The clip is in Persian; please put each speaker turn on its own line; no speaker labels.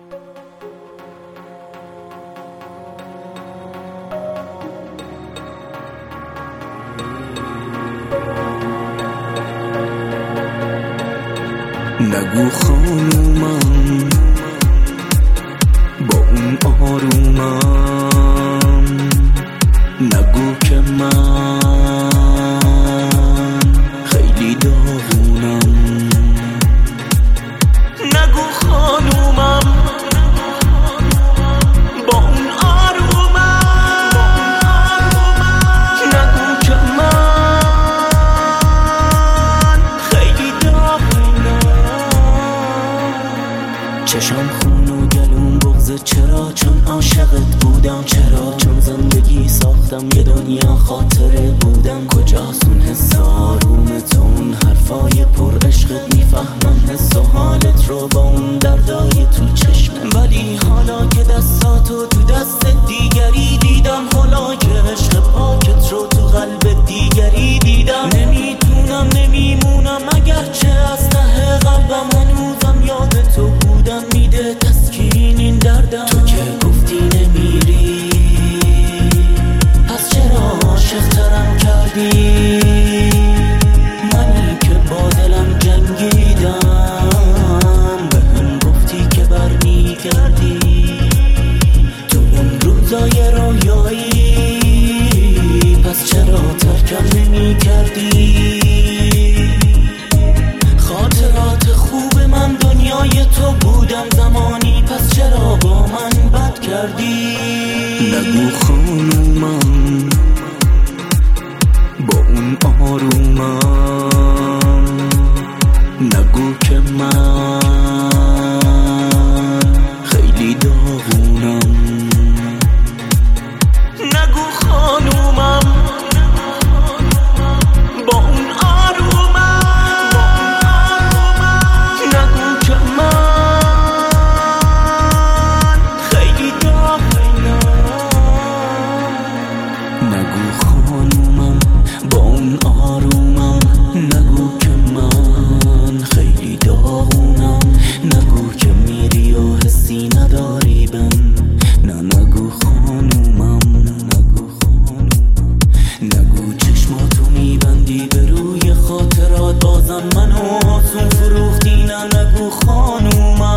نگو خانومم با اون آرومم، نگو که من خیلی داغونم. نگو خانومم با اون آرومم، نگو که من خیلی داغونم. چشم خون و گلوم بغضه، چرا؟ چون عاشقت بودم. چرا؟ چون زندگی ساختم یه دنیا خاطره بودم. کجاست اون حس آرومت، اون حرفای پر عشقت؟ میفهمم حس و حالت رو با اون دردای تو چشمت، ولی حالا که دستاتو تو دست دیگری دیدم، حالا که عشق پاکت رو تو قلب دیگری دیدم، نمیتونم نمیمونم اگرچه از ته قلبم هنوزم یاد تو بودم. میده تسکین این دردم. تو که گفتی نمیری، پس چرا عاشق ترم کردی؟ منی که با دلم جنگیدم، به هم گفتی که برمیگردی. تو اون روزای رویایی، پس چرا ترکم نمی کردی؟ خاطرات خوب من دنیای تو بودم زمانی، پس چرا با من بد کردی؟ نگو خانومم با اون آرومم، نگو که من خیلی داغونم. نگو خانومم با اون آرومم، نگو که من خیلی داغونم. نگو خانومم با اون آرومم، نگو که من خیلی داغونم. نگو که میری و حسی نداری بهم، نه نگو خانومم، نگو خانومم. نگو چشماتو میبندی به روی خاطرات، بازم منو آسون فروختی، نه نگو خانومم.